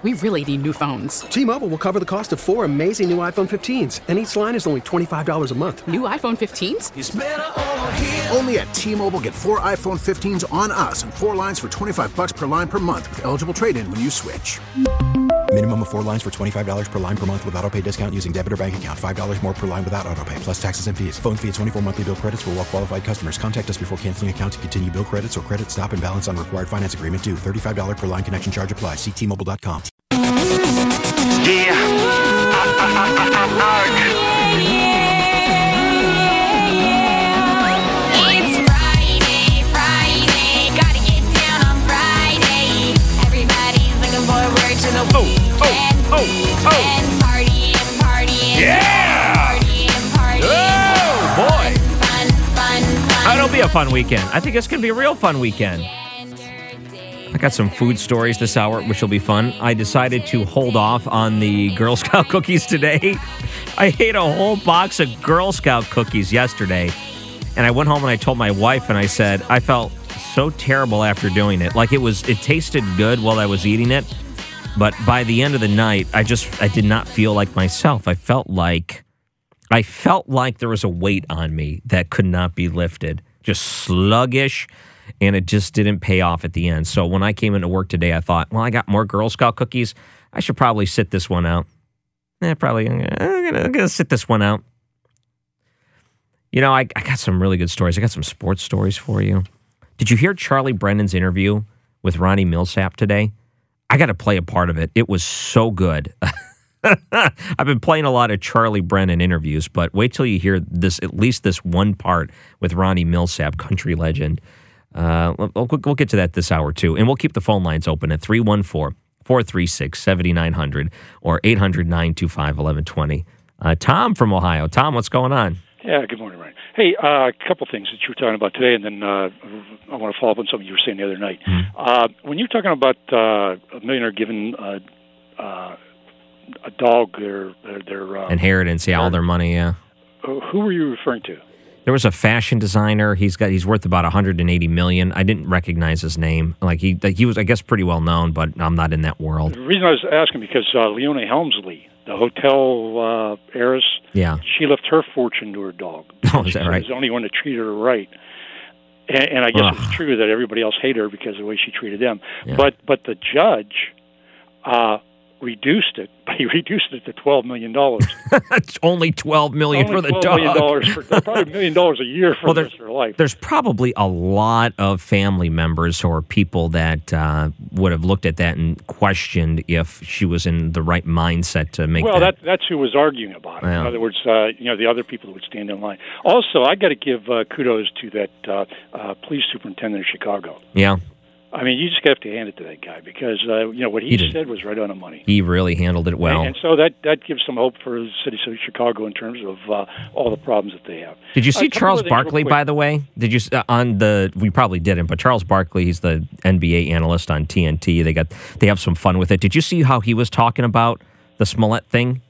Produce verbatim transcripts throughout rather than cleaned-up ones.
We really need new phones. T-Mobile will cover the cost of four amazing new iPhone fifteens, and each line is only twenty-five dollars a month. New iPhone fifteens? It's better over here. Only at T-Mobile, get four iPhone fifteens on us and four lines for twenty-five dollars per line per month with eligible trade-in when you switch. Minimum of four lines for twenty-five dollars per line per month with autopay discount using debit or bank account. five dollars more per line without autopay, plus taxes and fees. Phone fee at twenty-four monthly bill credits for well-qualified customers. Contact us before canceling account to continue bill credits or credit stop and balance on required finance agreement due. thirty-five dollars per line connection charge applies. See T Mobile dot com. Yeah. It's Friday, Friday. Gotta get down on Friday. Everybody's looking forward to the weekend. Oh, oh, oh. And partying, partying. Yeah! Partying, partying. Oh, boy. Fun, fun, fun. Oh, it'll be a fun weekend. I think it's going to be a real fun weekend. I got some food stories this hour, which will be fun. I decided to hold off on the Girl Scout cookies today. I ate a whole box of Girl Scout cookies yesterday. And I went home and I told my wife, and I said, I felt so terrible after doing it. Like it was, it tasted good while I was eating it. But by the end of the night, I just, I did not feel like myself. I felt like, I felt like there was a weight on me that could not be lifted. Just sluggish. And it just didn't pay off at the end. So when I came into work today, I thought, well, I got more Girl Scout cookies. I should probably sit this one out. Eh, probably, I'm going I'm to sit this one out. You know, I, I got some really good stories. I got some sports stories for you. Did you hear Charlie Brennan's interview with Ronnie Millsap today? I got to play a part of it. It was so good. I've been playing a lot of Charlie Brennan interviews, but wait till you hear this, at least this one part with Ronnie Millsap, country legend. Uh, we'll, we'll get to that this hour, too. And we'll keep the phone lines open at three one four, four three six, seven nine zero zero or eight hundred, nine two five, one one two zero. Uh, Tom from Ohio. Tom, what's going on? Yeah, good morning, Ryan. Hey, uh, a couple things that you were talking about today, and then uh, I want to follow up on something you were saying the other night. Mm-hmm. Uh, when you were talking about uh, a millionaire giving uh, uh, a dog their... their, their uh, Inheritance, yeah, all their money, yeah. Who were you referring to? There was a fashion designer. He's got he's worth about one hundred eighty million dollars. I didn't recognize his name. Like he like he was, I guess, pretty well known, but I'm not in that world. The reason I was asking because uh, Leona Helmsley, the hotel uh, heiress, yeah, she left her fortune to her dog. Oh, is that right? She's the only one that treated her right. And, and I guess Ugh. it's true that everybody else hated her because of the way she treated them. Yeah. But but the judge uh, reduced it. He reduced it to twelve million dollars. It's only twelve million dollars for the dog. twelve million dollars for, probably a million dollars a year for well, the rest of her life. There's probably a lot of family members or people that uh, would have looked at that and questioned if she was in the right mindset to make well, that. that, that's who was arguing about it. Yeah. In other words, uh, you know, the other people that would stand in line. Also, I got to give uh, kudos to that uh, uh, police superintendent of Chicago. Yeah. I mean, you just have to hand it to that guy because, uh, you know, what he, he said was right on the money. He really handled it well. And, and so that, that gives some hope for the city of Chicago in terms of uh, all the problems that they have. Did you see uh, Charles Barkley, by the way? Did you uh, on the? We probably didn't, but Charles Barkley, he's the N B A analyst on T N T. They got they have some fun with it. Did you see how he was talking about the Smollett thing?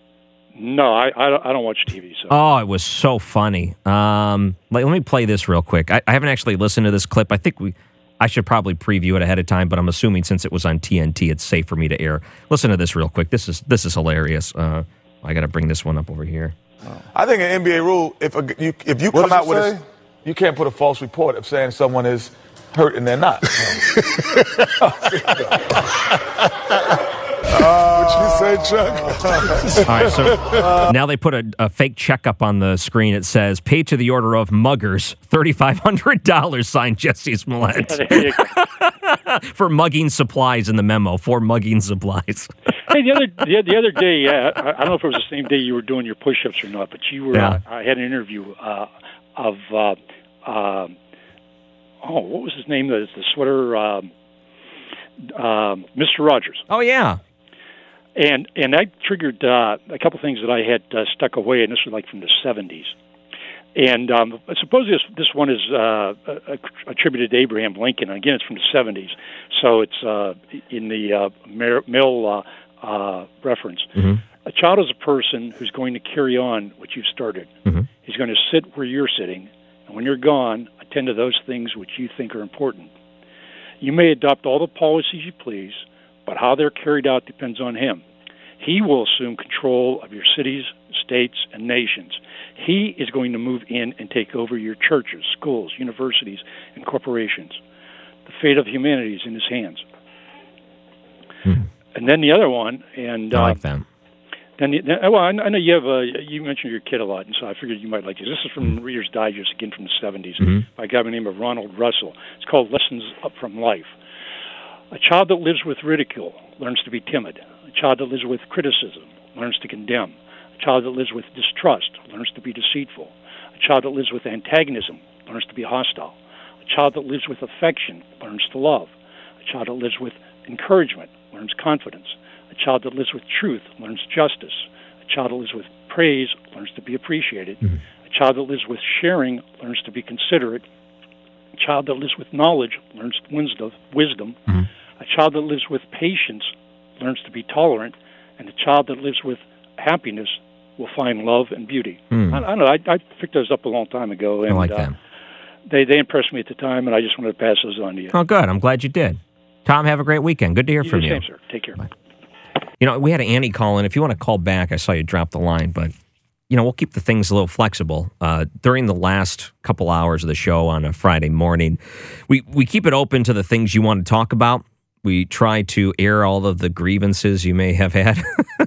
No, I, I, don't, I don't watch T V. So. Oh, it was so funny. Um, let, let me play this real quick. I, I haven't actually listened to this clip. I think we. I should probably preview it ahead of time, but I'm assuming since it was on T N T, it's safe for me to air. Listen to this real quick. This is this is hilarious. Uh, I got to bring this one up over here. I think an N B A rule: if a, you if you What come does out it with say? a, you can't put a false report of saying someone is hurt and they're not. Uh, what you say, Chuck? All right, so now they put a, a fake check up on the screen. It says, paid to the order of muggers, three thousand five hundred dollars, signed Jesse Smollett. For mugging supplies in the memo, for mugging supplies. Hey, the other the, the other day, uh, I, I don't know if it was the same day you were doing your push-ups or not, but you were. Yeah. Uh, I had an interview uh, of, uh, uh, oh, what was his name? The, the sweater, um, uh, Mister Rogers. Oh, yeah. And and that triggered uh, a couple things that I had uh, stuck away, and this was like from the seventies. And um, I suppose this this one is uh, attributed to Abraham Lincoln. Again, it's from the seventies, so it's uh, in the uh, Mill uh, uh, reference. Mm-hmm. A child is a person who's going to carry on what you've started. Mm-hmm. He's going to sit where you're sitting, and when you're gone, attend to those things which you think are important. You may adopt all the policies you please, but how they're carried out depends on him. He will assume control of your cities, states, and nations. He is going to move in and take over your churches, schools, universities, and corporations. The fate of humanity is in his hands. Hmm. And then the other one, and I like uh, that. Then, the, well, I know you have a. You mentioned your kid a lot, and so I figured you might like this. This is from Reader's Digest, again from the seventies, mm-hmm. by a guy by the name of Ronald Russell. It's called Lessons Up from Life. A child that lives with ridicule learns to be timid. A child that lives with criticism learns to condemn. A child that lives with distrust learns to be deceitful. A child that lives with antagonism learns to be hostile. A child that lives with affection learns to love. A child that lives with encouragement learns confidence. A child that lives with truth learns justice. A child that lives with praise learns to be appreciated. Mm-hmm. A child that lives with sharing learns to be considerate. A child that lives with knowledge learns wisdom. wisdom. Mm-hmm. A child that lives with patience learns to be tolerant. And a child that lives with happiness will find love and beauty. Mm. I, I don't know. I, I picked those up a long time ago. And, I like uh, that. They, they impressed me at the time, and I just wanted to pass those on to you. Oh, good. I'm glad you did. Tom, have a great weekend. Good to hear you from the you. Same, sir. Take care. Bye. You know, we had Annie call in. If you want to call back, I saw you drop the line, but, you know, we'll keep the things a little flexible. Uh, during the last couple hours of the show on a Friday morning, we, we keep it open to the things you want to talk about. We try to air all of the grievances you may have had,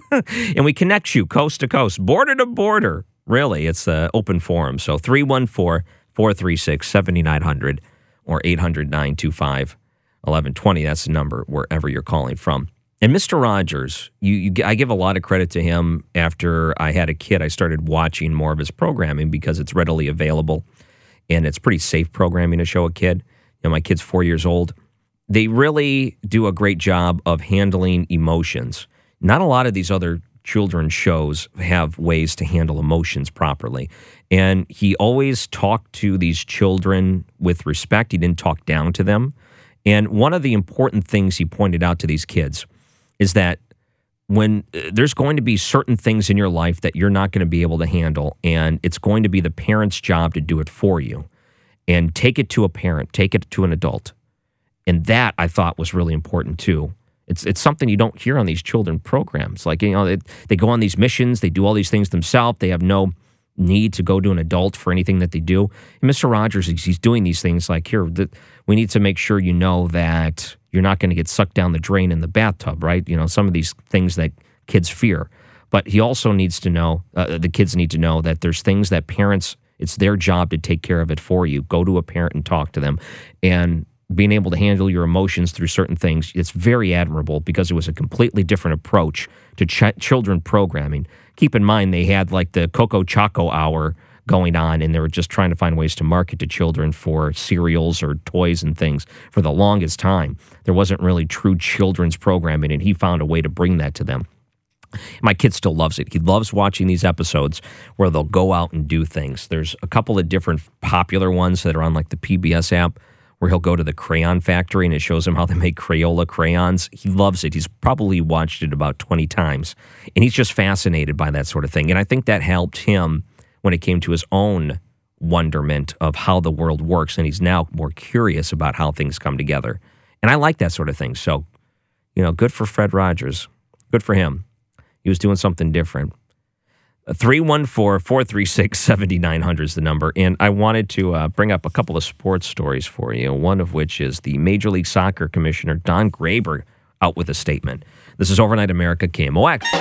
and we connect you coast to coast, border to border. Really, it's an open forum. So three one four, four three six, seven nine zero zero or eight hundred, nine two five, eleven twenty. That's the number wherever you're calling from. And Mister Rogers, you, you, I give a lot of credit to him. After I had a kid, I started watching more of his programming because it's readily available, and it's pretty safe programming to show a kid. You know, my kid's four years old. They really do a great job of handling emotions. Not a lot of these other children's shows have ways to handle emotions properly. And he always talked to these children with respect. He didn't talk down to them. And one of the important things he pointed out to these kids is that when uh, there's going to be certain things in your life that you're not going to be able to handle, and it's going to be the parent's job to do it for you. And take it to a parent, take it to an adult. And that, I thought, was really important, too. It's it's something you don't hear on these children programs. Like, you know, they, they go on these missions, they do all these things themselves, they have no need to go to an adult for anything that they do. And Mister Rogers, he's, he's doing these things like, here, the, we need to make sure you know that you're not going to get sucked down the drain in the bathtub, right? You know, some of these things that kids fear. But he also needs to know, uh, the kids need to know that there's things that parents, it's their job to take care of it for you. Go to a parent and talk to them. And being able to handle your emotions through certain things, it's very admirable because it was a completely different approach to ch- children programming. Keep in mind, they had like the Coco Choco hour going on, and they were just trying to find ways to market to children for cereals or toys and things for the longest time. There wasn't really true children's programming, and he found a way to bring that to them. My kid still loves it. He loves watching these episodes where they'll go out and do things. There's a couple of different popular ones that are on like the P B S app where he'll go to the crayon factory and it shows him how they make Crayola crayons. He loves it. He's probably watched it about twenty times, and he's just fascinated by that sort of thing. And I think that helped him when it came to his own wonderment of how the world works, and he's now more curious about how things come together. And I like that sort of thing. So, you know, good for Fred Rogers. Good for him. He was doing something different. three one four, four three six, seven nine zero zero is the number. And I wanted to uh, bring up a couple of sports stories for you, one of which is the Major League Soccer Commissioner, Don Graber, out with a statement. This is Overnight America, K M O X.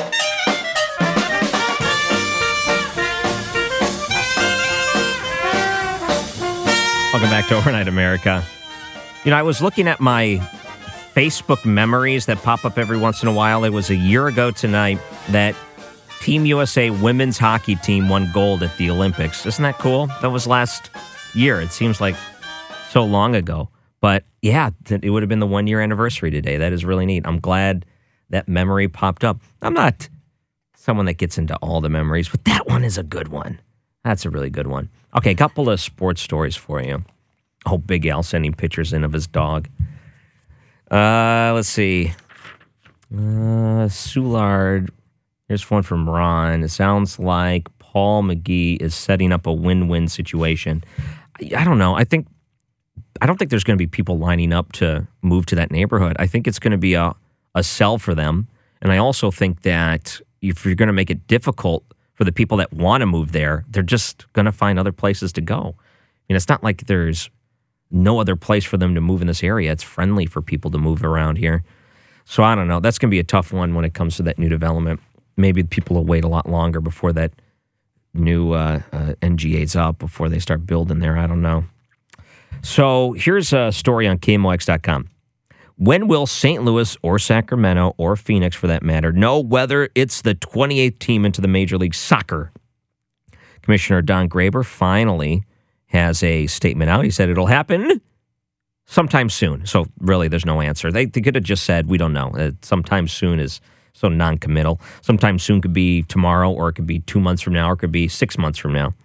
Welcome back to Overnight America. You know, I was looking at my Facebook memories that pop up every once in a while. It was a year ago tonight that Team U S A women's hockey team won gold at the Olympics. Isn't that cool? That was last year. It seems like so long ago. But yeah, it would have been the one-year anniversary today. That is really neat. I'm glad that memory popped up. I'm not someone that gets into all the memories, but that one is a good one. That's a really good one. Okay, a couple of sports stories for you. Oh, Big Al sending pictures in of his dog. Uh, let's see. Uh, Soulard. Here's one from Ron. It sounds like Paul McGee is setting up a win-win situation. I, I don't know. I think I don't think there's going to be people lining up to move to that neighborhood. I think it's going to be a, a sell for them. And I also think that if you're going to make it difficult for the people that want to move there, they're just going to find other places to go. And it's not like there's no other place for them to move in this area. It's friendly for people to move around here. So I don't know. That's going to be a tough one when it comes to that new development. Maybe people will wait a lot longer before that new uh, uh, N G A's up, before they start building there. I don't know. So here's a story on K M O X dot com. When will Saint Louis or Sacramento or Phoenix, for that matter, know whether it's the twenty-eighth team into the Major League Soccer? Commissioner Don Graber finally has a statement out. He said it'll happen sometime soon. So really, there's no answer. They, they could have just said, we don't know. Uh, sometime soon is so non-committal. Sometime soon could be tomorrow, or it could be two months from now, or it could be six months from now.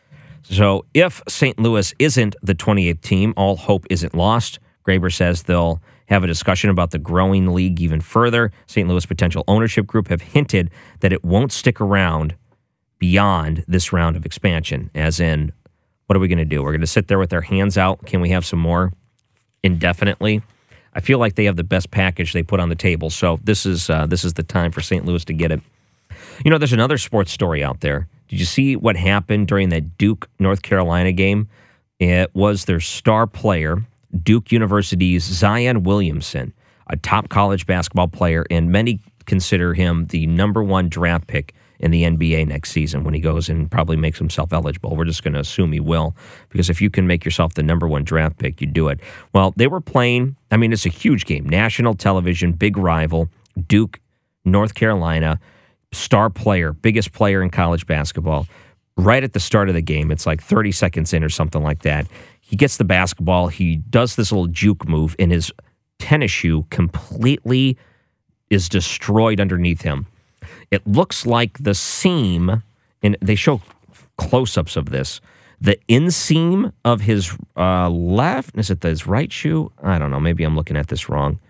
So if Saint Louis isn't the twenty-eighth team, all hope isn't lost. Graber says they'll have a discussion about the growing league even further. Saint Louis potential ownership group have hinted that it won't stick around beyond this round of expansion, as in, what are we going to do? We're going to sit there with our hands out. Can we have some more indefinitely? I feel like they have the best package they put on the table, so this is uh, this is the time for Saint Louis to get it. You know, there's another sports story out there. Did you see what happened during that Duke, North Carolina game? It was their star player, Duke University's Zion Williamson, a top college basketball player, and many consider him the number one draft pick in the N B A next season when he goes and probably makes himself eligible. We're just going to assume he will, because if you can make yourself the number one draft pick, you do it. Well, they were playing, I mean, it's a huge game, national television, big rival, Duke, North Carolina, star player, biggest player in college basketball. Right at the start of the game, it's like thirty seconds in or something like that, he gets the basketball, he does this little juke move, and his tennis shoe completely is destroyed underneath him. It looks like the seam, and they show close-ups of this, the inseam of his uh, left, is it his right shoe? I don't know, maybe I'm looking at this wrong.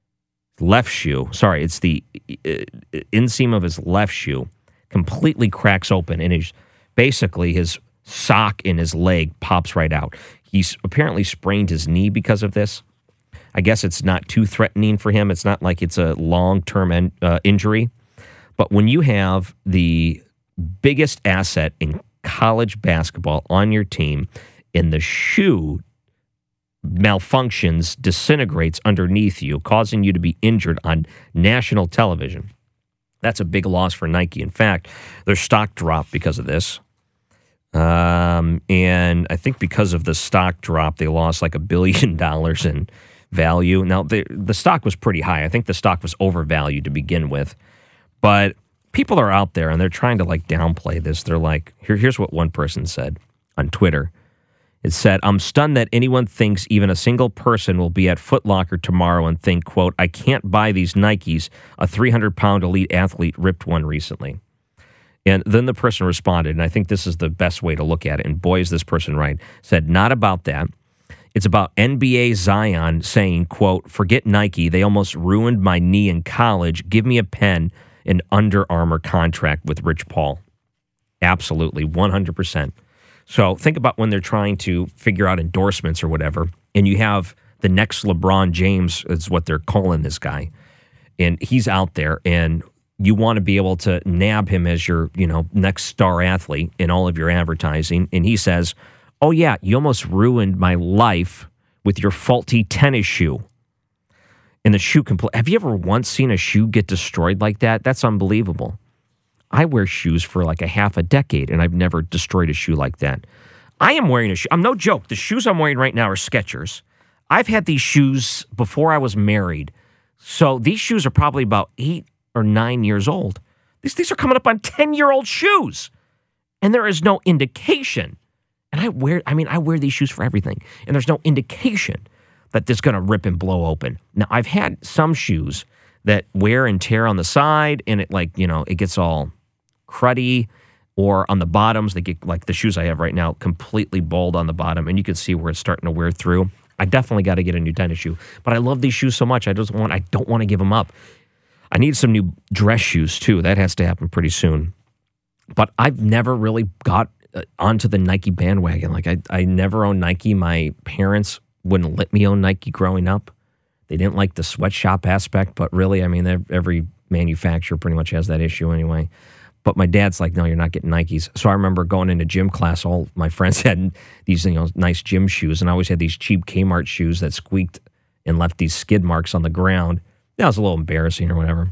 Left shoe, sorry, it's the uh, inseam of his left shoe completely cracks open, and his, basically his sock in his leg pops right out. He's apparently sprained his knee because of this. I guess it's not too threatening for him. It's not like it's a long-term en- uh, injury. But when you have the biggest asset in college basketball on your team, and the shoe malfunctions, disintegrates underneath you, causing you to be injured on national television, that's a big loss for Nike. In fact, their stock dropped because of this. Um, and I think because of the stock drop, they lost like a billion dollars in value. Now, the, the stock was pretty high. I think the stock was overvalued to begin with. But people are out there and they're trying to like downplay this. They're like, here, here's what one person said on Twitter. It said, I'm stunned that anyone thinks even a single person will be at Foot Locker tomorrow and think, quote, I can't buy these Nikes. A three hundred pound elite athlete ripped one recently. And then the person responded, and I think this is the best way to look at it, and boy, is this person right, said, not about that. It's about N B A Zion saying, quote, forget Nike. They almost ruined my knee in college. Give me a pen, an Under Armour contract with Rich Paul. Absolutely, one hundred percent. So think about when they're trying to figure out endorsements or whatever, and you have the next LeBron James is what they're calling this guy, and he's out there, and you want to be able to nab him as your, you know, next star athlete in all of your advertising. And he says, oh, yeah, you almost ruined my life with your faulty tennis shoe. And the shoe compl- Have you ever once seen a shoe get destroyed like that? That's unbelievable. I wear shoes for like a half a decade, and I've never destroyed a shoe like that. I am wearing a shoe. I'm no joke. The shoes I'm wearing right now are Skechers. I've had these shoes before I was married. So these shoes are probably about eight or nine years old. These these are coming up on ten-year-old shoes, and there is no indication. And I wear, I mean, I wear these shoes for everything, and there's no indication that this is going to rip and blow open. Now, I've had some shoes that wear and tear on the side, and it like, you know, it gets all cruddy, or on the bottoms, they get like the shoes I have right now, completely bald on the bottom, and you can see where it's starting to wear through. I definitely got to get a new tennis shoe, but I love these shoes so much. I just want, I don't want to give them up. I need some new dress shoes, too. That has to happen pretty soon. But I've never really got uh, onto the Nike bandwagon. Like, I, I never owned Nike. My parents wouldn't let me own Nike growing up. They didn't like the sweatshop aspect, but really, I mean, every manufacturer pretty much has that issue anyway. But my dad's like, no, you're not getting Nikes. So I remember going into gym class, all my friends had these, you know, nice gym shoes, and I always had these cheap Kmart shoes that squeaked and left these skid marks on the ground. That was a little embarrassing or whatever.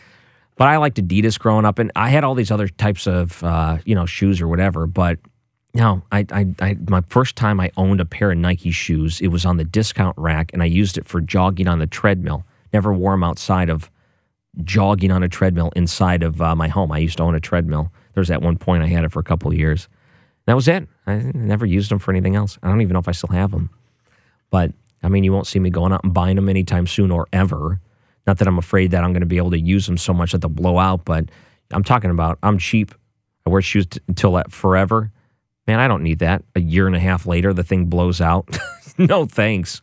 But I liked Adidas growing up, and I had all these other types of, uh, you know, shoes or whatever. But no, I, I, I, my first time I owned a pair of Nike shoes, it was on the discount rack, and I used it for jogging on the treadmill. Never wore them outside of jogging on a treadmill inside of uh, my home. I used to own a treadmill. There was at one point I had it for a couple of years. That was it. I never used them for anything else. I don't even know if I still have them. But, I mean, you won't see me going out and buying them anytime soon or ever. Not that I'm afraid that I'm going to be able to use them so much that they'll blow out, but I'm talking about I'm cheap. I wear shoes t- until that forever. Man, I don't need that. A year and a half later, the thing blows out. No thanks.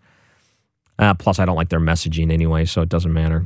Uh, plus, I don't like their messaging anyway, so it doesn't matter.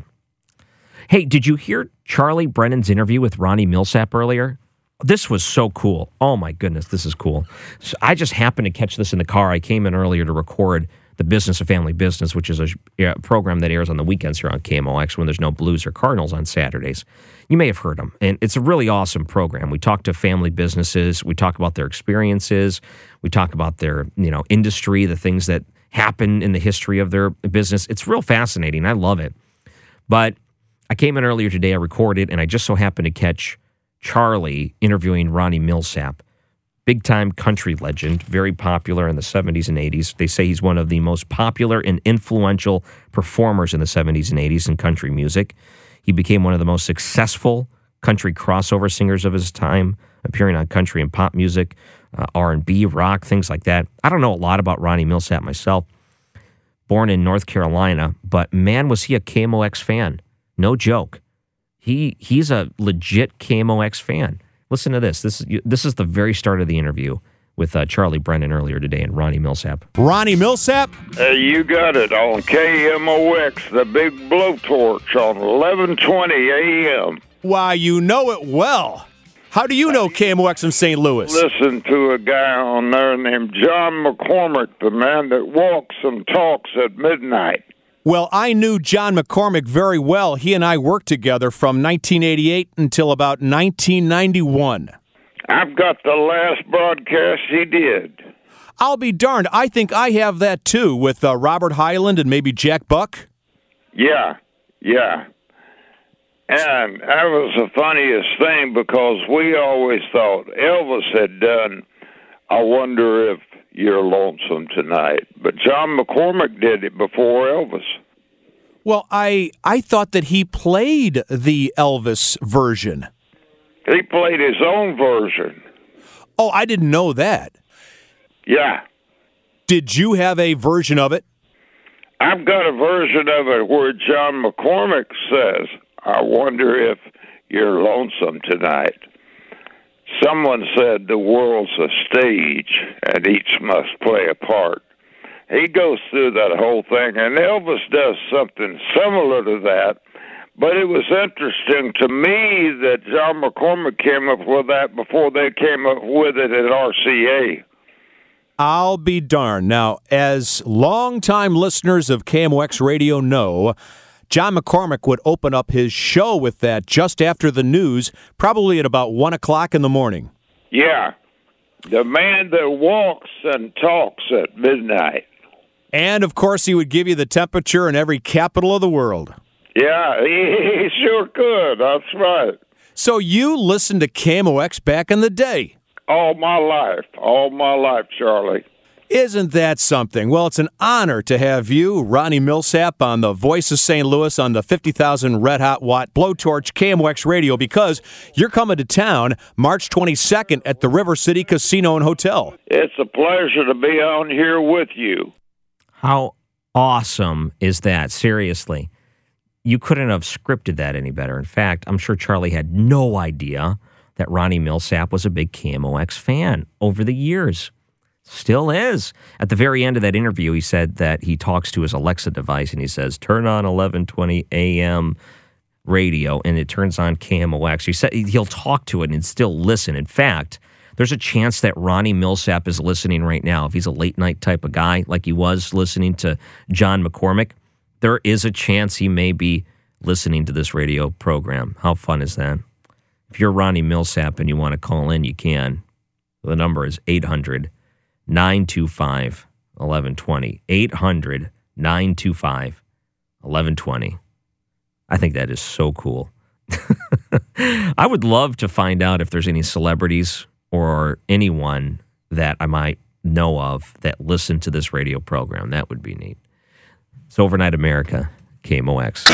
Hey, did you hear Charlie Brennan's interview with Ronnie Millsap earlier? This was so cool. Oh, my goodness, this is cool. So I just happened to catch this in the car. I came in earlier to record The Business of Family Business, which is a uh, program that airs on the weekends here on K M O X when there's no Blues or Cardinals on Saturdays. You may have heard them, and it's a really awesome program. We talk to family businesses. We talk about their experiences. We talk about their, you know, industry, the things that happen in the history of their business. It's real fascinating. I love it. But I came in earlier today, I recorded, and I just so happened to catch Charlie interviewing Ronnie Millsap. Big-time country legend, very popular in the seventies and eighties. They say he's one of the most popular and influential performers in the seventies and eighties in country music. He became one of the most successful country crossover singers of his time, appearing on country and pop music, uh, R and B, rock, things like that. I don't know a lot about Ronnie Millsap myself. Born in North Carolina, but man, was he a K M O X fan. No joke. He He's a legit K M O X fan. Listen to this. This is this is the very start of the interview with uh, Charlie Brennan earlier today and Ronnie Millsap. Ronnie Millsap? Uh, you got it on K M O X, the big blowtorch on eleven twenty A M. Why, you know it well. How do you know K M O X in Saint Louis? Listen to a guy on there named John McCormick, the man that walks and talks at midnight. Well, I knew John McCormick very well. He and I worked together from nineteen eighty-eight until about nineteen ninety-one. I've got the last broadcast he did. I'll be darned. I think I have that, too, with uh, Robert Hyland and maybe Jack Buck. Yeah, yeah. And that was the funniest thing because we always thought Elvis had done I Wonder If You're Lonesome Tonight. But John McCormick did it before Elvis. Well, I I thought that he played the Elvis version. He played his own version. Oh, I didn't know that. Yeah. Did you have a version of it? I've got a version of it where John McCormick says, I wonder if you're lonesome tonight. Someone said the world's a stage and each must play a part. He goes through that whole thing, and Elvis does something similar to that, but it was interesting to me that John McCormick came up with that before they came up with it at R C A. I'll be darned. Now, as longtime listeners of K M O X Radio know, John McCormick would open up his show with that just after the news, probably at about one o'clock in the morning. Yeah. The man that walks and talks at midnight. And, of course, he would give you the temperature in every capital of the world. Yeah, he, he sure could. That's right. So you listened to K M O X back in the day? All my life. All my life, Charlie. Isn't that something? Well, it's an honor to have you, Ronnie Millsap, on the Voice of Saint Louis on the fifty thousand red hot watt blowtorch K M O X Radio, because you're coming to town March twenty-second at the River City Casino and Hotel. It's a pleasure to be on here with you. How awesome is that? Seriously. You couldn't have scripted that any better. In fact, I'm sure Charlie had no idea that Ronnie Millsap was a big K M O X fan over the years. Still is. At the very end of that interview, he said that he talks to his Alexa device and he says, turn on eleven twenty A M radio, and it turns on K M O X. He said he'll talk to it and still listen. In fact, there's a chance that Ronnie Millsap is listening right now. If he's a late night type of guy, like he was listening to John McCormick, there is a chance he may be listening to this radio program. How fun is that? If you're Ronnie Millsap and you want to call in, you can. The number is eight hundred, nine two five, eleven twenty. eight hundred, nine two five, eleven twenty. I think that is so cool. I would love to find out if there's any celebrities or anyone that I might know of that listen to this radio program. That would be neat. It's Overnight America, K M O X.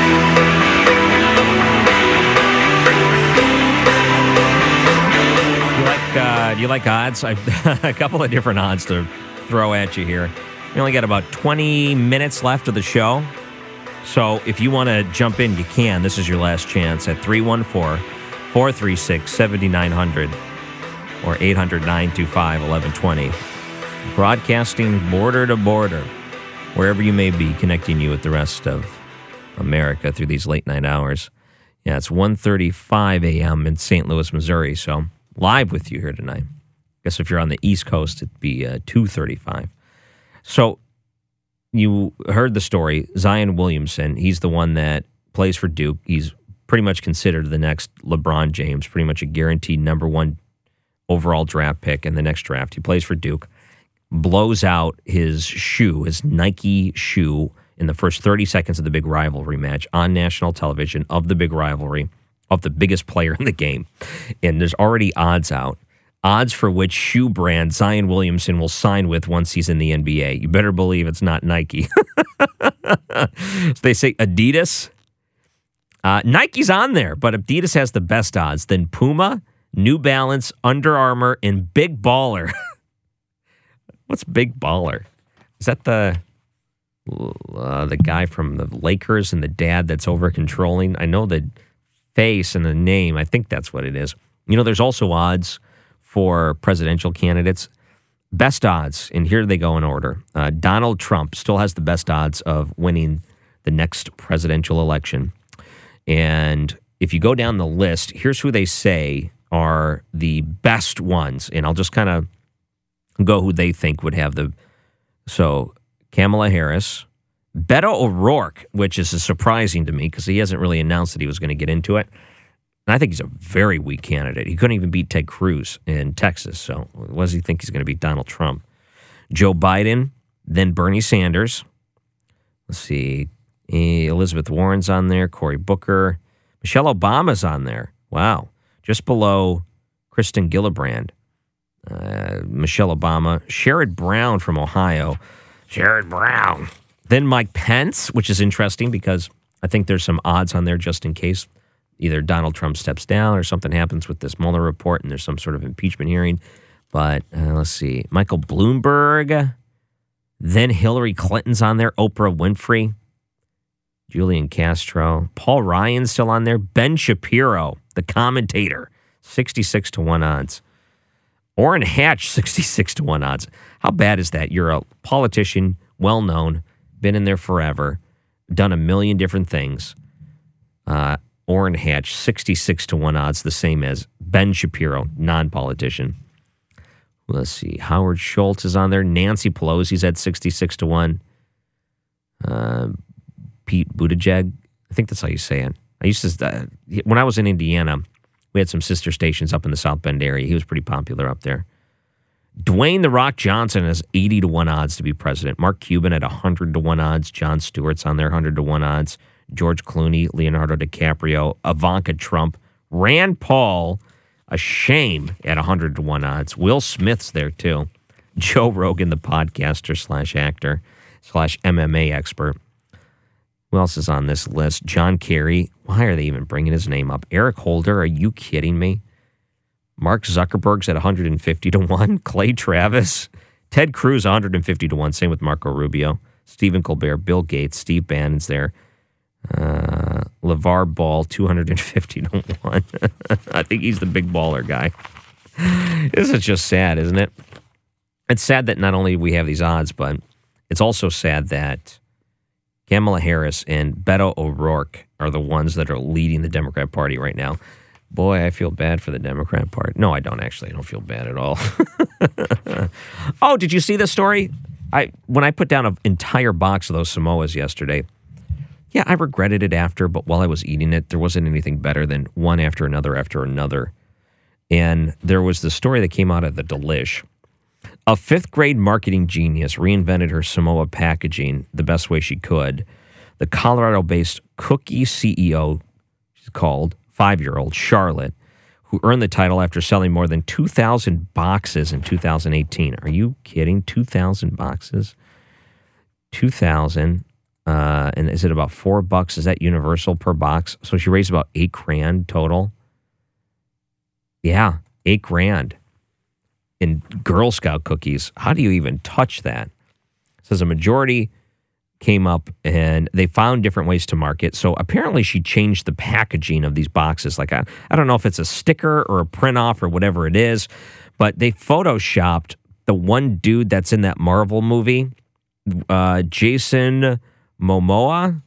You like, uh, do you like odds? I've a couple of different odds to throw at you here. We only got about twenty minutes left of the show. So if you want to jump in, you can. This is your last chance at three one four, four three six, seven nine zero zero or eight hundred, nine two five, eleven twenty. Broadcasting border to border, wherever you may be, connecting you with the rest of America through these late night hours. Yeah, it's one thirty-five a.m. in Saint Louis, Missouri, so live with you here tonight. I guess if you're on the East Coast, it'd be uh, two thirty-five. So you heard the story. Zion Williamson, he's the one that plays for Duke. He's pretty much considered the next LeBron James, pretty much a guaranteed number one overall draft pick in the next draft. He plays for Duke, blows out his shoe, his Nike shoe, in the first thirty seconds of the big rivalry match on national television of the big rivalry of the biggest player in the game. And there's already odds out. Odds for which shoe brand Zion Williamson will sign with once he's in the N B A. You better believe it's not Nike. So they say Adidas. Uh, Nike's on there, but Adidas has the best odds. Then Puma, New Balance, Under Armour, and Big Baller. What's Big Baller? Is that the uh, the guy from the Lakers and the dad that's over controlling? I know the face and the name. I think that's what it is. You know, there's also odds for presidential candidates. Best odds, and here they go in order. Uh, Donald Trump still has the best odds of winning the next presidential election. And if you go down the list, here's who they say are the best ones. And I'll just kind of go who they think would have the... So, Kamala Harris, Beto O'Rourke, which is surprising to me because he hasn't really announced that he was going to get into it. And I think he's a very weak candidate. He couldn't even beat Ted Cruz in Texas. So what does he think he's going to beat Donald Trump? Joe Biden, then Bernie Sanders. Let's see. Elizabeth Warren's on there. Cory Booker. Michelle Obama's on there. Wow. Just below Kristen Gillibrand. Uh, Michelle Obama. Sherrod Brown from Ohio. Sherrod Brown. Then Mike Pence, which is interesting because I think there's some odds on there just in case either Donald Trump steps down or something happens with this Mueller report and there's some sort of impeachment hearing. But uh, let's see. Michael Bloomberg. Then Hillary Clinton's on there. Oprah Winfrey. Julian Castro. Paul Ryan's still on there. Ben Shapiro, the commentator. sixty-six to one odds. Orrin Hatch, sixty-six to one odds. How bad is that? You're a politician, well-known, been in there forever, done a million different things. Uh, Orrin Hatch, sixty-six to one odds, the same as Ben Shapiro, non-politician. Let's see. Howard Schultz is on there. Nancy Pelosi's at sixty-six to one. Uh, Pete Buttigieg. I think that's how you say it. I used to, uh, when I was in Indiana, we had some sister stations up in the South Bend area. He was pretty popular up there. Dwayne The Rock Johnson has eighty to one odds to be president. Mark Cuban at one hundred to one odds. Jon Stewart's on there, one hundred to one odds. George Clooney, Leonardo DiCaprio, Ivanka Trump, Rand Paul, a shame at one hundred to one odds. Will Smith's there too. Joe Rogan, the podcaster slash actor slash M M A expert. Who else is on this list? John Kerry. Why are they even bringing his name up? Eric Holder. Are you kidding me? Mark Zuckerberg's at one hundred fifty to one. Clay Travis. Ted Cruz, one hundred fifty to one. Same with Marco Rubio. Stephen Colbert. Bill Gates. Steve Bannon's there. Uh, LeVar Ball, two hundred fifty to one. I think he's the big baller guy. This is just sad, isn't it? It's sad that not only we have these odds, but it's also sad that Kamala Harris and Beto O'Rourke are the ones that are leading the Democrat Party right now. Boy, I feel bad for the Democrat Party. No, I don't actually. I don't feel bad at all. Oh, did you see this story? I when I put down an entire box of those Samoas yesterday, Yeah, I regretted it after, but while I was eating it, there wasn't anything better than one after another after another. And there was the story that came out of the Delish. A fifth grade marketing genius reinvented her Samoa packaging the best way she could. The Colorado-based cookie C E O, she's called, five-year-old Charlotte, who earned the title after selling more than two thousand boxes in two thousand eighteen. Are you kidding? two thousand boxes? two thousand. Uh, and is it about four bucks? Is that universal per box? So she raised about eight grand total. Yeah, eight grand in Girl Scout cookies. How do you even touch that? It says a majority came up and they found different ways to market. So apparently she changed the packaging of these boxes. Like, I, I don't know if it's a sticker or a print off or whatever it is, but they photoshopped the one dude that's in that Marvel movie, uh, Jason Momoa.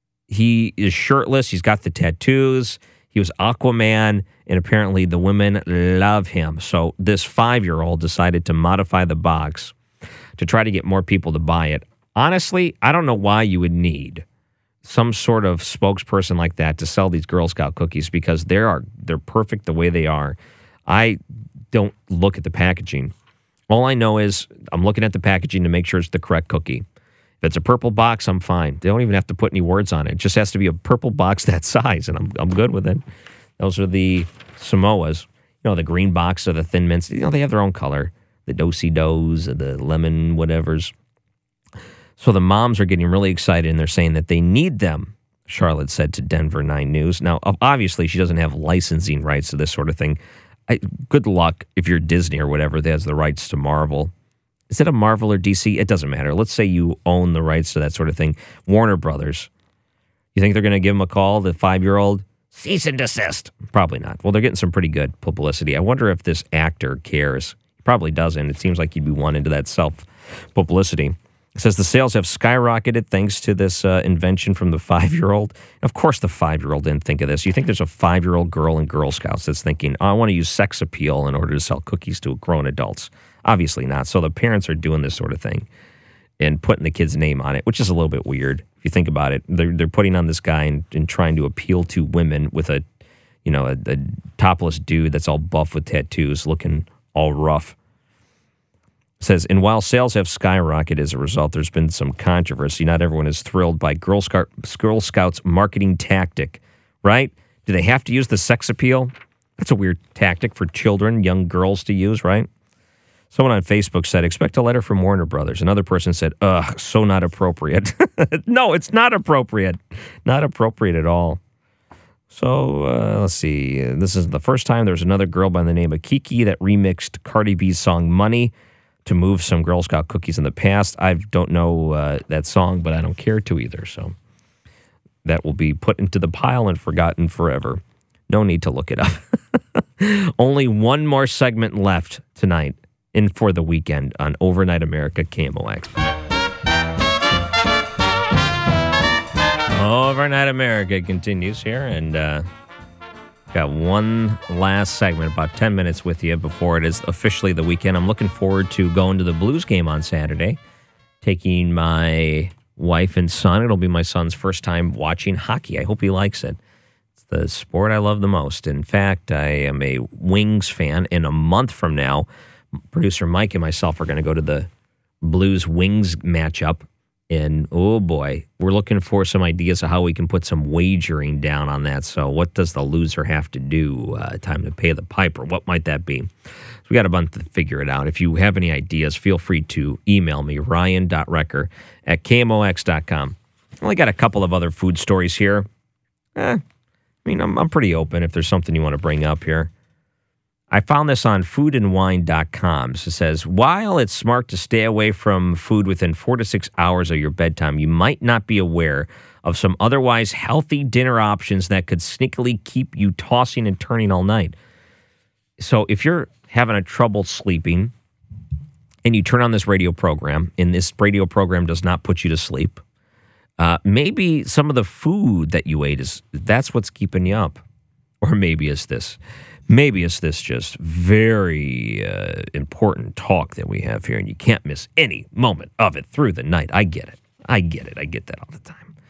He is shirtless. He's got the tattoos. He was Aquaman, and apparently the women love him. So this five-year-old decided to modify the box to try to get more people to buy it. Honestly, I don't know why you would need some sort of spokesperson like that to sell these Girl Scout cookies, because they are they're perfect the way they are. I don't look at the packaging. All I know is I'm looking at the packaging to make sure it's the correct cookie. If it's a purple box, I'm fine. They don't even have to put any words on it. It just has to be a purple box that size, and I'm I'm good with it. Those are the Samoas. You know, the green box or the Thin Mints. You know, they have their own color. The Do-si-dos, the lemon whatevers. So the moms are getting really excited, and they're saying that they need them, Charlotte said to Denver nine News. Now, obviously, she doesn't have licensing rights to this sort of thing. I, good luck if you're Disney or whatever that has the rights to Marvel. Is it a Marvel or D C? It doesn't matter. Let's say you own the rights to that sort of thing. Warner Brothers. You think they're going to give him a call, the five-year-old? Cease and desist. Probably not. Well, they're getting some pretty good publicity. I wonder if this actor cares. He probably doesn't. It seems like he'd be one into that self-publicity. It says the sales have skyrocketed thanks to this uh, invention from the five-year-old. Of course the five-year-old didn't think of this. You think there's a five-year-old girl in Girl Scouts that's thinking, oh, I want to use sex appeal in order to sell cookies to grown adults. Obviously not. So the parents are doing this sort of thing and putting the kid's name on it, which is a little bit weird if you think about it. They're, they're putting on this guy and, and trying to appeal to women with a, you know, a, a topless dude that's all buff with tattoos looking all rough. Says, and while sales have skyrocketed as a result, there's been some controversy. Not everyone is thrilled by Girl, Scout, Girl Scouts' marketing tactic, right? Do they have to use the sex appeal? That's a weird tactic for children, young girls to use, right? Someone on Facebook said, expect a letter from Warner Brothers. Another person said, ugh, so not appropriate. No, it's not appropriate. Not appropriate at all. So, uh, let's see. This is the first time there's another girl by the name of Kiki that remixed Cardi B's song Money to move some Girl Scout cookies in the past. I don't know uh, that song, but I don't care to either. So that will be put into the pile and forgotten forever. No need to look it up. Only one more segment left tonight in For the Weekend on Overnight America K M O X. Overnight America continues here, and uh, got one last segment, about ten minutes with you before it is officially the weekend. I'm looking forward to going to the Blues game on Saturday, taking my wife and son. It'll be my son's first time watching hockey. I hope he likes it. It's the sport I love the most. In fact, I am a Wings fan. In a month from now, producer Mike and myself are going to go to the Blues-Wings matchup. And, oh, boy, we're looking for some ideas of how we can put some wagering down on that. So what does the loser have to do? Uh, time to pay the piper. What might that be? So we got a bunch to figure it out. If you have any ideas, feel free to email me, ryan dot recker at k m o x dot com. I only got a couple of other food stories here. Eh, I mean, I'm, I'm pretty open if there's something you want to bring up here. I found this on food and wine dot com. So it says, while it's smart to stay away from food within four to six hours of your bedtime, you might not be aware of some otherwise healthy dinner options that could sneakily keep you tossing and turning all night. So if you're having a trouble sleeping and you turn on this radio program, and this radio program does not put you to sleep, uh, maybe some of the food that you ate, is that's what's keeping you up. Or maybe it's this. Maybe it's this just very uh, important talk that we have here, and you can't miss any moment of it through the night. I get it. I get it. I get that all the time.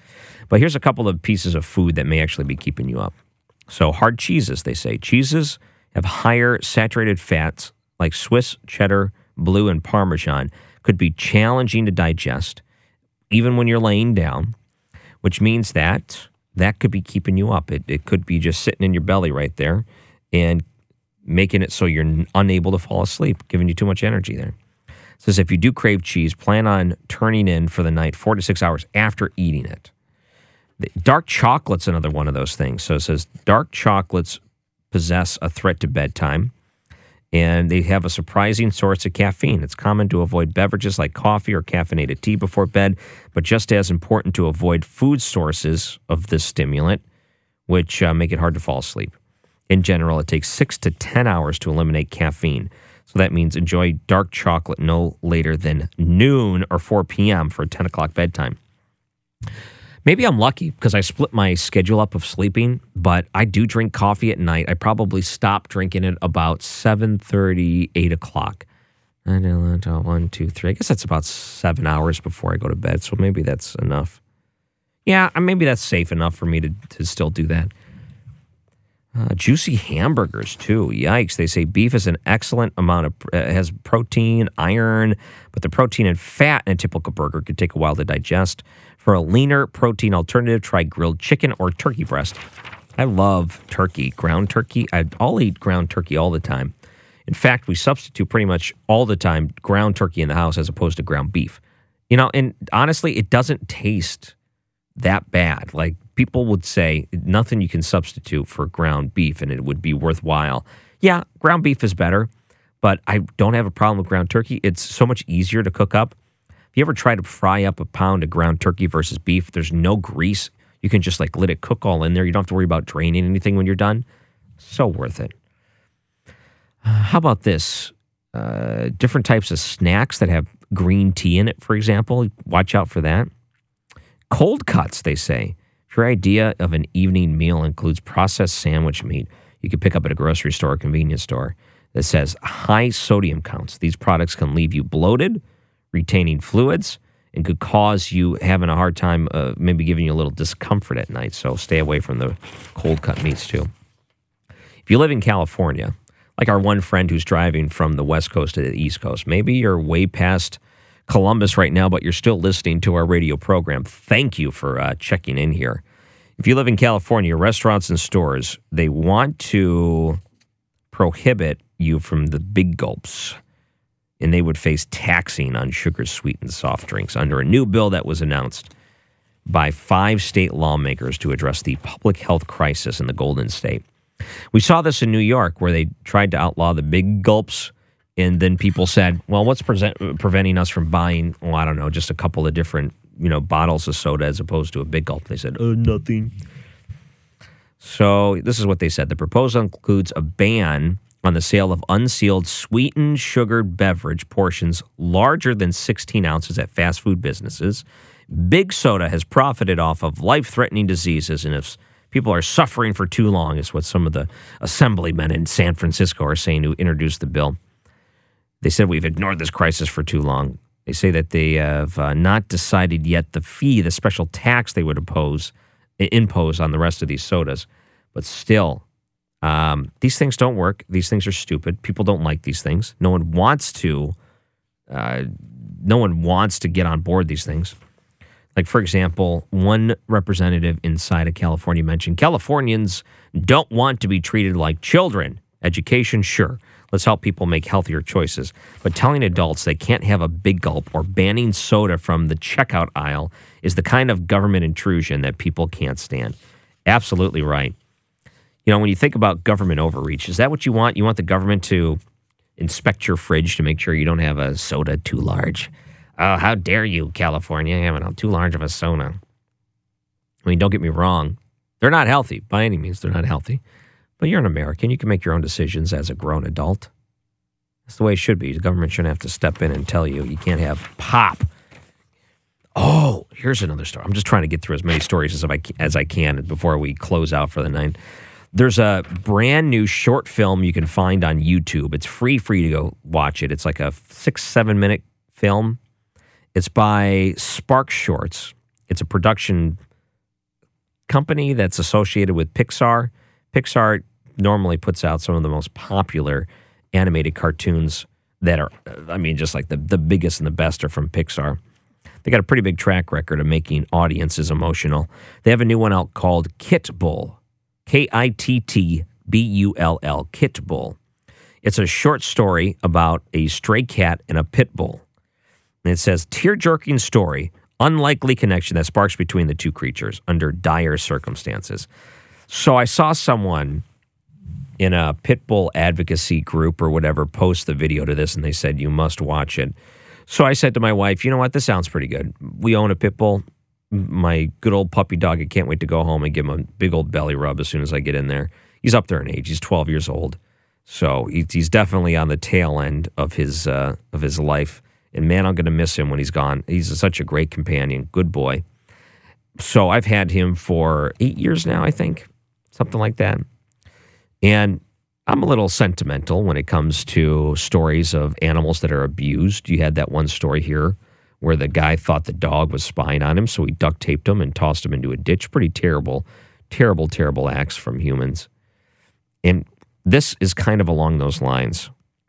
But here's a couple of pieces of food that may actually be keeping you up. So hard cheeses, they say. Cheeses have higher saturated fats like Swiss, cheddar, blue, and Parmesan, could be challenging to digest even when you're laying down, which means that that could be keeping you up. It, it could be just sitting in your belly right there and making it so you're unable to fall asleep, giving you too much energy there. It says if you do crave cheese, plan on turning in for the night four to six hours after eating it. The dark chocolate's another one of those things. So it says dark chocolates possess a threat to bedtime, and they have a surprising source of caffeine. It's common to avoid beverages like coffee or caffeinated tea before bed, but just as important to avoid food sources of this stimulant, which uh, make it hard to fall asleep. In general, it takes six to ten hours to eliminate caffeine. So that means enjoy dark chocolate no later than noon or four p.m. for a ten o'clock bedtime. Maybe I'm lucky because I split my schedule up of sleeping, but I do drink coffee at night. I probably stop drinking it about seven thirty, eight o'clock. One, two, three. I guess that's about seven hours before I go to bed, so maybe that's enough. Yeah, maybe that's safe enough for me to, to still do that. Uh, juicy hamburgers, too. Yikes. They say beef is an excellent amount of, uh, has protein, iron, but the protein and fat in a typical burger could take a while to digest. For a leaner protein alternative, try grilled chicken or turkey breast. I love turkey, ground turkey. I, I'll eat ground turkey all the time. In fact, we substitute pretty much all the time ground turkey in the house as opposed to ground beef. You know, and honestly, it doesn't taste that bad. Like, people would say nothing you can substitute for ground beef and it would be worthwhile. Yeah, ground beef is better, but I don't have a problem with ground turkey. It's so much easier to cook up. If you ever try to fry up a pound of ground turkey versus beef, there's no grease. You can just like let it cook all in there. You don't have to worry about draining anything when you're done. So worth it. Uh, how about this? Uh, different types of snacks that have green tea in it, for example. Watch out for that. Cold cuts, they say. If your idea of an evening meal includes processed sandwich meat, you can pick up at a grocery store or convenience store that says high sodium counts. These products can leave you bloated, retaining fluids, and could cause you having a hard time, uh, maybe giving you a little discomfort at night. So stay away from the cold cut meats too. If you live in California, like our one friend who's driving from the West Coast to the East Coast, maybe you're way past Columbus right now, but you're still listening to our radio program. Thank you for uh, checking in here. If you live in California, restaurants and stores, they want to prohibit you from the big gulps, and they would face taxing on sugar-sweetened soft drinks under a new bill that was announced by five state lawmakers to address the public health crisis in the Golden State. We saw this in New York, where they tried to outlaw the big gulps, and then people said, well, what's present, preventing us from buying, well, I don't know, just a couple of different, you know, bottles of soda as opposed to a big gulp? They said, oh, nothing. So this is what they said. The proposal includes a ban on the sale of unsealed sweetened sugared beverage portions larger than sixteen ounces at fast food businesses. Big soda has profited off of life-threatening diseases, and if people are suffering for too long, is what some of the assemblymen in San Francisco are saying who introduced the bill. They said we've ignored this crisis for too long. They say that they have uh, not decided yet the fee, the special tax they would impose, impose on the rest of these sodas. But still, um, these things don't work. These things are stupid. People don't like these things. No one wants to. Uh, no one wants to get on board these things. Like, for example, one representative inside of California mentioned Californians don't want to be treated like children. Education, sure. Let's help people make healthier choices. But telling adults they can't have a big gulp or banning soda from the checkout aisle is the kind of government intrusion that people can't stand. Absolutely right. You know, when you think about government overreach, is that what you want? You want the government to inspect your fridge to make sure you don't have a soda too large? Oh, how dare you, California, having too large of a soda. I mean, don't get me wrong. They're not healthy. By any means, they're not healthy. But you're an American. You can make your own decisions as a grown adult. That's the way it should be. The government shouldn't have to step in and tell you you can't have pop. Oh, here's another story. I'm just trying to get through as many stories as I, as I can before we close out for the night. There's a brand new short film you can find on YouTube. It's free, free to go watch it. It's like a six, seven minute film. It's by Spark Shorts. It's a production company that's associated with Pixar. Pixar normally puts out some of the most popular animated cartoons that are, I mean, just like the, the biggest and the best are from Pixar. They got a pretty big track record of making audiences emotional. They have a new one out called Kit Bull. K I T T B U L L, Kit Bull. It's a short story about a stray cat and a pit bull. And it says, tear-jerking story, unlikely connection that sparks between the two creatures under dire circumstances. So I saw someone in a pit bull advocacy group or whatever post the video to this, and they said, you must watch it. So I said to my wife, you know what, this sounds pretty good. We own a pit bull. My good old puppy dog, I can't wait to go home and give him a big old belly rub as soon as I get in there. He's up there in age. He's twelve years old. So he's definitely on the tail end of his uh, of his life. And man, I'm going to miss him when he's gone. He's such a great companion. Good boy. So I've had him for eight years now, I think. Something like that. And I'm a little sentimental when it comes to stories of animals that are abused. You had that one story here where the guy thought the dog was spying on him, so he duct taped him and tossed him into a ditch. Pretty terrible, terrible, terrible acts from humans. And this is kind of along those lines.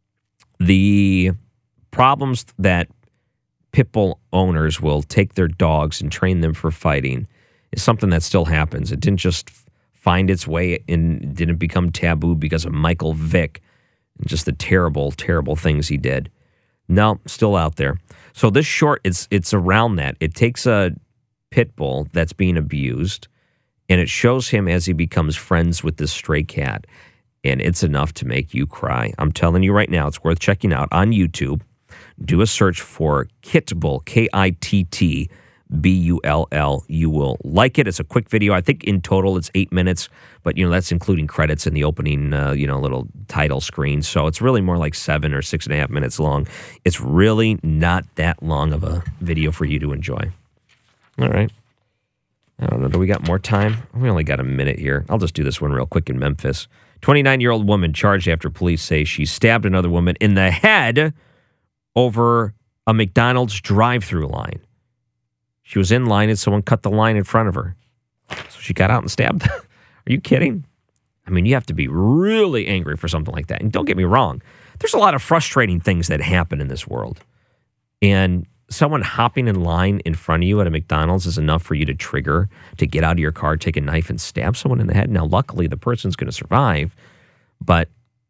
The problems that pit bull owners will take their dogs and train them for fighting is something that still happens. It didn't just find its way in, didn't become taboo because of Michael Vick and just the terrible, terrible things he did. No, still out there. So this short, it's it's around that. It takes a pit bull that's being abused, and it shows him as he becomes friends with this stray cat, and it's enough to make you cry. I'm telling you right now, it's worth checking out on YouTube. Do a search for Kit Bull, K I T T B U L L. You will like it. It's a quick video. I think in total it's eight minutes, but you know that's including credits in the opening, uh, you know, little title screen. So it's really more like seven or six and a half minutes long. It's really not that long of a video for you to enjoy. All right. I don't know. Do we got more time? We only got a minute here. I'll just do this one real quick in Memphis. twenty-nine-year-old woman charged after police say she stabbed another woman in the head over a McDonald's drive-through line. She was in line and someone cut the line in front of her. So she got out and stabbed. Are you kidding? I mean, you have to be really angry for something like that. And don't get me wrong. There's a lot of frustrating things that happen in this world. And someone hopping in line in front of you at a McDonald's is enough for you to trigger, to get out of your car, take a knife, and stab someone in the head. Now, luckily, the person's going to survive. But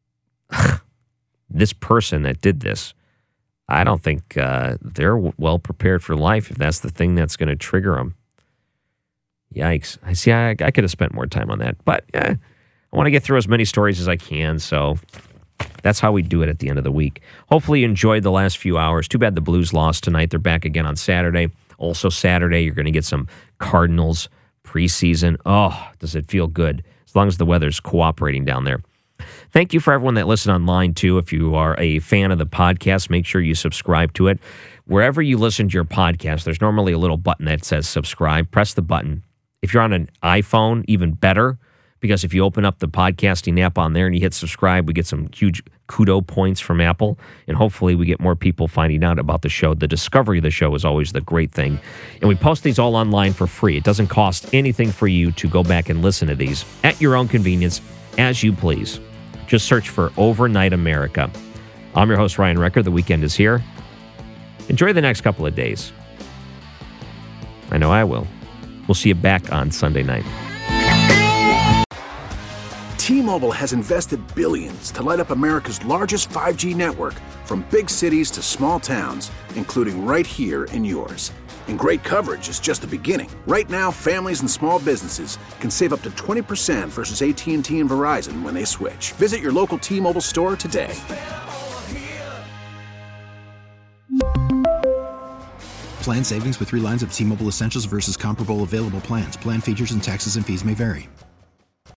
this person that did this, I don't think uh, they're well prepared for life if that's the thing that's going to trigger them. Yikes. I see, I, I could have spent more time on that. But eh, I want to get through as many stories as I can, so that's how we do it at the end of the week. Hopefully you enjoyed the last few hours. Too bad the Blues lost tonight. They're back again on Saturday. Also Saturday, you're going to get some Cardinals preseason. Oh, does it feel good, as long as the weather's cooperating down there. Thank you for everyone that listened online, too. If you are a fan of the podcast, make sure you subscribe to it. Wherever you listen to your podcast, there's normally a little button that says subscribe. Press the button. If you're on an iPhone, even better, because if you open up the podcasting app on there and you hit subscribe, we get some huge kudo points from Apple, and hopefully we get more people finding out about the show. The discovery of the show is always the great thing. And we post these all online for free. It doesn't cost anything for you to go back and listen to these at your own convenience, as you please. Just search for Overnight America. I'm your host, Ryan Recker. The weekend is here. Enjoy the next couple of days. I know I will. We'll see you back on Sunday night. T-Mobile has invested billions to light up America's largest five G network, from big cities to small towns, including right here in yours. And great coverage is just the beginning. Right now, families and small businesses can save up to twenty percent versus A T and T and Verizon when they switch. Visit your local T-Mobile store today. Plan savings with three lines of T-Mobile Essentials versus comparable available plans. Plan features and taxes and fees may vary.